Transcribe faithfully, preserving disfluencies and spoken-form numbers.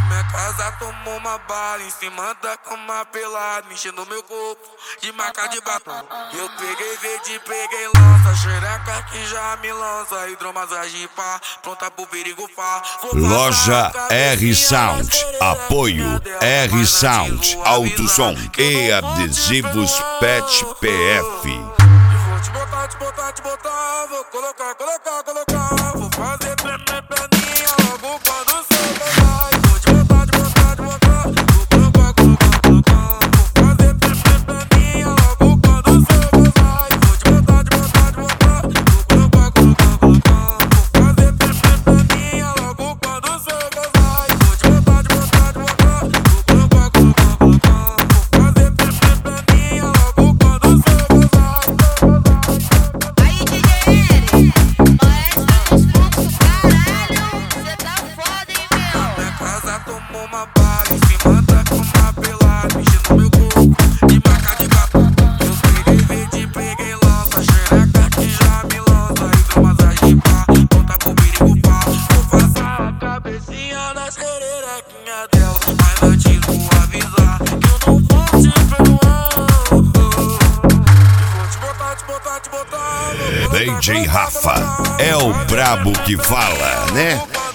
Minha casa tomou uma bala em cima da cama pelada, mexendo meu corpo de marca de batom. Eu peguei verde, peguei lança, xereca que já me lança, hidromassagem pá, pronta pro perigo pá. Loja R Sound, apoio R Sound, Alto Som e adesivos Pet P F. Vou te botar, te botar, te botar, vou colocar, colocar, colocar, vou fazer perna, perninha logo quando você pegar. Vou te botar, te botar, te botar, vou colocar, colocar, colocar, vou fazer perna, perninha logo quando você pegar. Vou te botar, te botar, te botar, vou colocar, colocar, colocar, vou fazer perna, perninha logo quando você pegar. Vou te botar, te botar, te botar, vou colocar, colocar, colocar, vou fazer perna, perninha logo quando você pegar. Aí, D J Eric, maestro dos fluxos, caralho, cê tá foda, hein, meu? Minha casa tomou uma bala em cima da cama pelada, mexendo meu corpo de marca de batom. Eu peguei verde, peguei lança, xereca que já me lança, hidromassagem pá, pronta pro perigo pá. Vou passar a cabecinha na xerequinha dela, mas antes vou avisar que eu não vou te perdoar. Eu vou te botar, te botar, te botar, vou colocar, D J Rafa é o brabo que fala, né?